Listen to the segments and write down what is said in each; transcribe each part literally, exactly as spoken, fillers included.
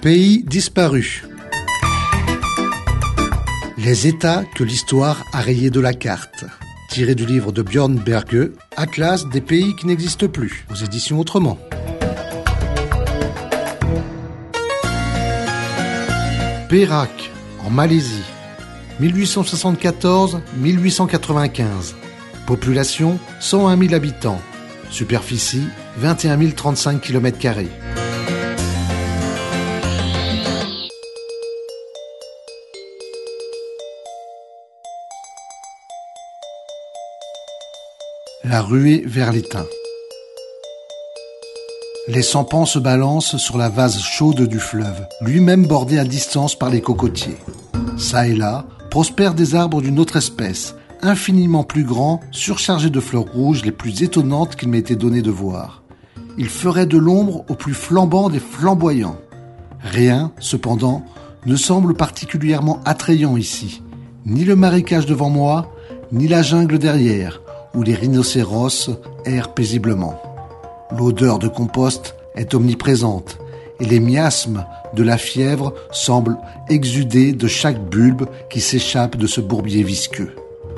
Pays disparu. Les États que l'histoire a rayés de la carte. Tiré du livre de Björn Berge, Atlas des pays qui n'existent plus, aux éditions Autrement. Perak, en Malaisie, mille huit cent soixante-quatorze à mille huit cent quatre-vingt-quinze. Population cent un mille habitants. Superficie vingt et un mille trente-cinq kilomètres carrés. La ruée vers l'étain. Les sampans se balancent sur la vase chaude du fleuve, lui-même bordé à distance par les cocotiers. Ça et là, prospèrent des arbres d'une autre espèce, infiniment plus grands, surchargés de fleurs rouges les plus étonnantes qu'il m'ait été donné de voir. Ils feraient de l'ombre au plus flambant des flamboyants. Rien, cependant, ne semble particulièrement attrayant ici. Ni le marécage devant moi, ni la jungle derrière, où les rhinocéros errent paisiblement. L'odeur de compost est omniprésente et les miasmes de la fièvre semblent exuder de chaque bulbe qui s'échappe de ce bourbier visqueux.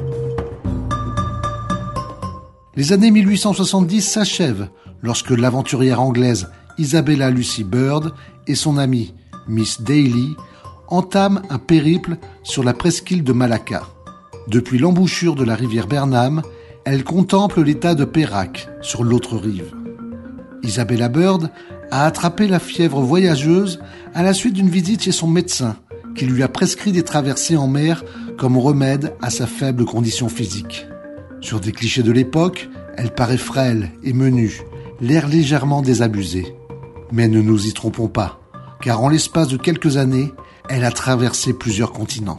Les années mille huit cent soixante-dix s'achèvent lorsque l'aventurière anglaise Isabella Lucy Bird et son amie Miss Daly entament un périple sur la presqu'île de Malacca. Depuis l'embouchure de la rivière Burnham, elle contemple l'état de Perak, sur l'autre rive. Isabella Bird a attrapé la fièvre voyageuse à la suite d'une visite chez son médecin, qui lui a prescrit des traversées en mer comme remède à sa faible condition physique. Sur des clichés de l'époque, elle paraît frêle et menue, l'air légèrement désabusé. Mais ne nous y trompons pas, car en l'espace de quelques années, elle a traversé plusieurs continents.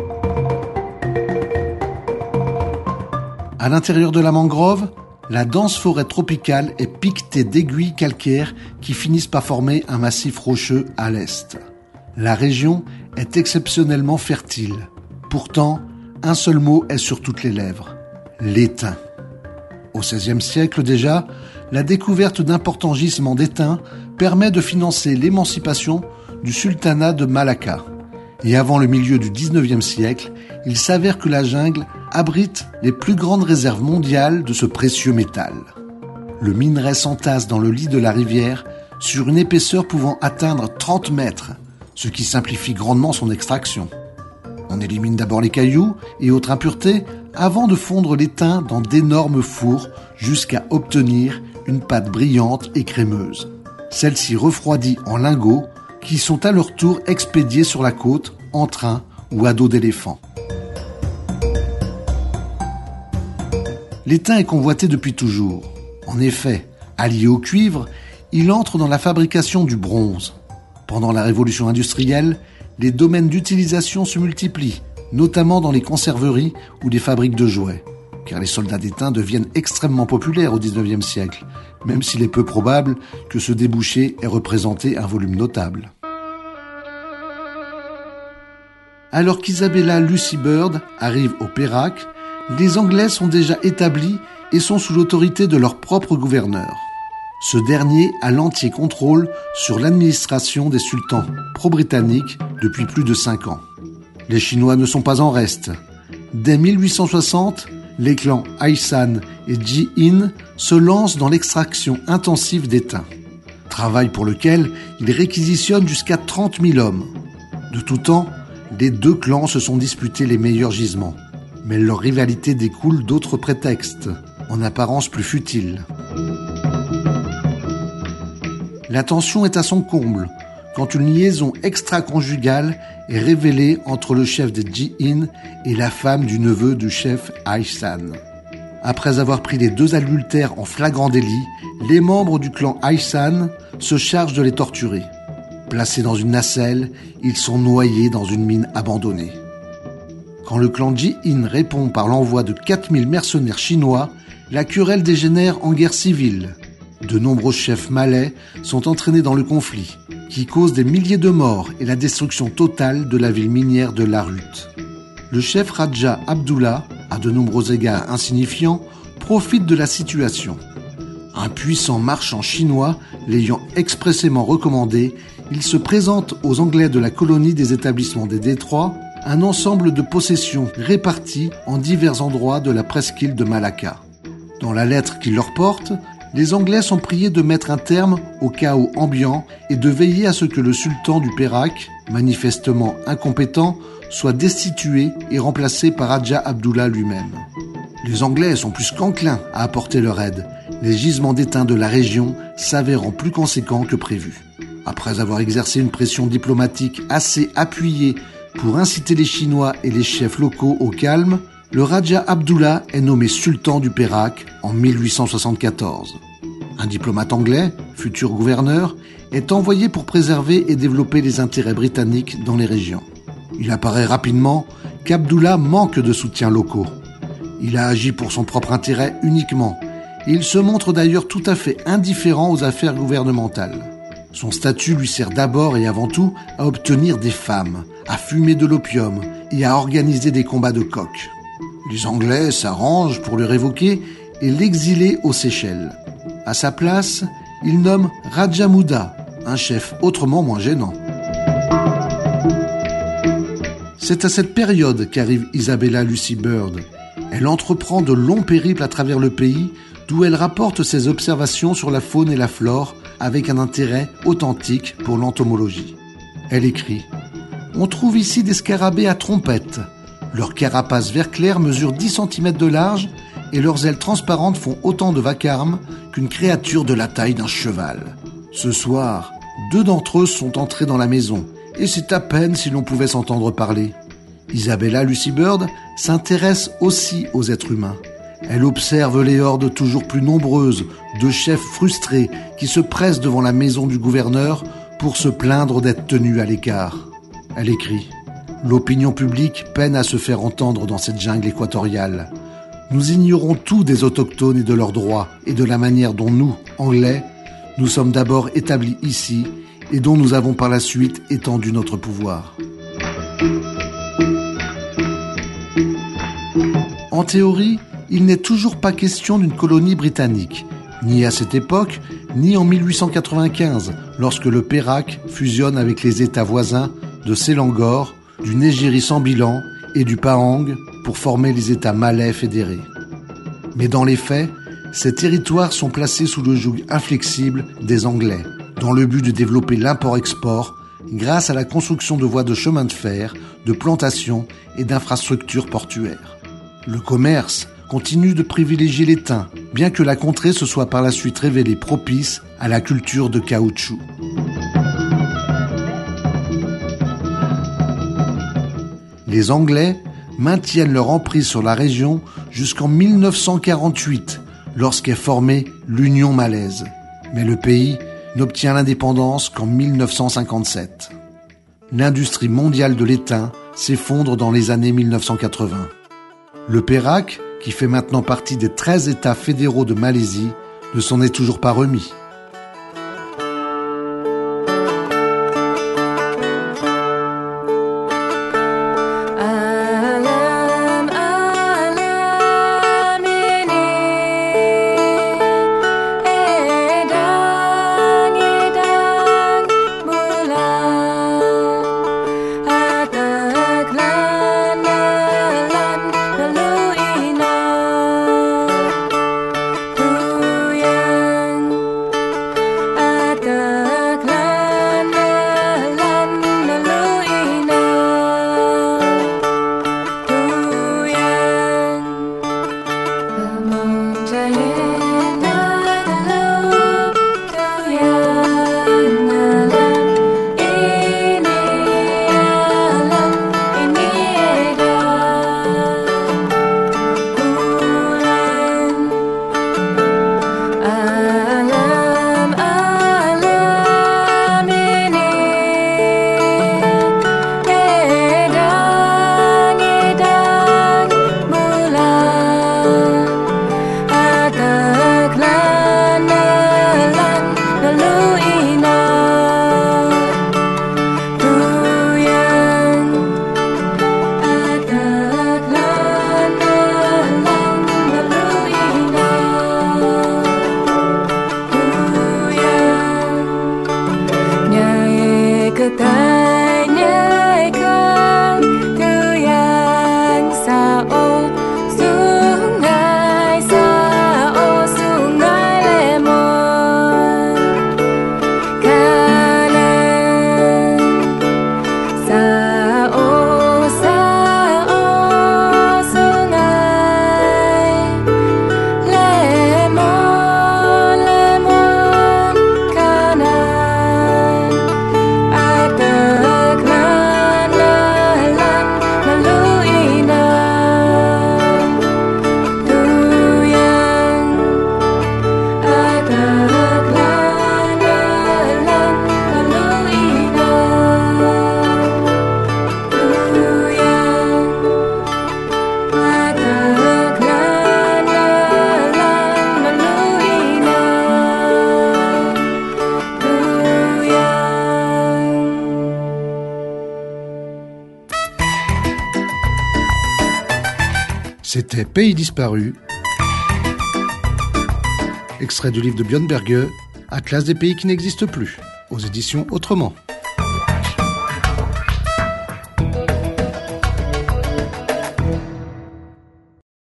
À l'intérieur de la mangrove, la dense forêt tropicale est piquetée d'aiguilles calcaires qui finissent par former un massif rocheux à l'est. La région est exceptionnellement fertile. Pourtant, un seul mot est sur toutes les lèvres, l'étain. Au seizième siècle déjà, la découverte d'importants gisements d'étain permet de financer l'émancipation du sultanat de Malacca. Et avant le milieu du dix-neuvième siècle, il s'avère que la jungle abrite les plus grandes réserves mondiales de ce précieux métal. Le minerai s'entasse dans le lit de la rivière sur une épaisseur pouvant atteindre trente mètres, ce qui simplifie grandement son extraction. On élimine d'abord les cailloux et autres impuretés avant de fondre l'étain dans d'énormes fours jusqu'à obtenir une pâte brillante et crémeuse. Celle-ci refroidie en lingots qui sont à leur tour expédiés sur la côte en train ou à dos d'éléphant. L'étain est convoité depuis toujours. En effet, allié au cuivre, il entre dans la fabrication du bronze. Pendant la révolution industrielle, les domaines d'utilisation se multiplient, notamment dans les conserveries ou les fabriques de jouets, car les soldats d'étain deviennent extrêmement populaires au dix-neuvième siècle, même s'il est peu probable que ce débouché ait représenté un volume notable. Alors qu'Isabella Lucy Bird arrive au Perak, les Anglais sont déjà établis et sont sous l'autorité de leur propre gouverneur. Ce dernier a l'entier contrôle sur l'administration des sultans pro-britanniques depuis plus de cinq ans. Les Chinois ne sont pas en reste. Dès mille huit cent soixante, les clans Aisan et Ji-in se lancent dans l'extraction intensive d'étain, travail pour lequel ils réquisitionnent jusqu'à trente mille hommes. De tout temps, les deux clans se sont disputés les meilleurs gisements, mais leur rivalité découle d'autres prétextes, en apparence plus futiles. La tension est à son comble quand une liaison extra-conjugale est révélée entre le chef des Ji-in et la femme du neveu du chef Aisan. Après avoir pris les deux adultères en flagrant délit, les membres du clan Aisan se chargent de les torturer. Placés dans une nacelle, ils sont noyés dans une mine abandonnée. Quand le clan Ji-in répond par l'envoi de quatre mille mercenaires chinois, la querelle dégénère en guerre civile. De nombreux chefs malais sont entraînés dans le conflit, qui cause des milliers de morts et la destruction totale de la ville minière de Larut. Le chef Raja Abdullah, à de nombreux égards insignifiant, profite de la situation. Un puissant marchand chinois l'ayant expressément recommandé, il se présente aux Anglais de la colonie des établissements des Détroits un ensemble de possessions réparties en divers endroits de la presqu'île de Malacca. Dans la lettre qu'il leur porte, les Anglais sont priés de mettre un terme au chaos ambiant et de veiller à ce que le sultan du Pérak, manifestement incompétent, soit destitué et remplacé par Raja Abdullah lui-même. Les Anglais sont plus qu'enclins à apporter leur aide, les gisements d'étain de la région s'avérant plus conséquents que prévu. Après avoir exercé une pression diplomatique assez appuyée pour inciter les Chinois et les chefs locaux au calme, le Raja Abdullah est nommé sultan du Pérak en mille huit cent soixante-quatorze. Un diplomate anglais, futur gouverneur, est envoyé pour préserver et développer les intérêts britanniques dans les régions. Il apparaît rapidement qu'Abdullah manque de soutien locaux. Il a agi pour son propre intérêt uniquement, et il se montre d'ailleurs tout à fait indifférent aux affaires gouvernementales. Son statut lui sert d'abord et avant tout à obtenir des femmes, à fumer de l'opium et à organiser des combats de coqs. Les Anglais s'arrangent pour le révoquer et l'exiler aux Seychelles. À sa place, ils nomment Raja Mudha, un chef autrement moins gênant. C'est à cette période qu'arrive Isabella Lucy Bird. Elle entreprend de longs périples à travers le pays, d'où elle rapporte ses observations sur la faune et la flore avec un intérêt authentique pour l'entomologie. Elle écrit « On trouve ici des scarabées à trompettes. Leur carapace vert clair mesure dix centimètres de large et leurs ailes transparentes font autant de vacarme qu'une créature de la taille d'un cheval. Ce soir, deux d'entre eux sont entrés dans la maison, et c'est à peine si l'on pouvait s'entendre parler. » Isabella Lucy Bird s'intéresse aussi aux êtres humains. Elle observe les hordes toujours plus nombreuses de chefs frustrés qui se pressent devant la maison du gouverneur pour se plaindre d'être tenus à l'écart. Elle écrit « L'opinion publique peine à se faire entendre dans cette jungle équatoriale. Nous ignorons tout des autochtones et de leurs droits et de la manière dont nous, Anglais, nous sommes d'abord établis ici et dont nous avons par la suite étendu notre pouvoir. » En théorie, il n'est toujours pas question d'une colonie britannique, ni à cette époque, ni en mille huit cent quatre-vingt-quinze, lorsque le Pérak fusionne avec les États voisins de Selangor, du Negeri-Sembilan et du Pahang pour former les États malais fédérés. Mais dans les faits, ces territoires sont placés sous le joug inflexible des Anglais, dans le but de développer l'import-export grâce à la construction de voies de chemin de fer, de plantations et d'infrastructures portuaires. Le commerce continue de privilégier l'étain, bien que la contrée se soit par la suite révélée propice à la culture de caoutchouc. Les Anglais maintiennent leur emprise sur la région jusqu'en mille neuf cent quarante-huit, lorsqu'est formée l'Union malaise. Mais le pays n'obtient l'indépendance qu'en mille neuf cent cinquante-sept. L'industrie mondiale de l'étain s'effondre dans les années mille neuf cent quatre-vingts. Le Pérak, qui fait maintenant partie des treize États fédéraux de Malaisie, ne s'en est toujours pas remis. C'était Pays disparu, extrait du livre de Björn Berge, Atlas des pays qui n'existent plus, aux éditions Autrement.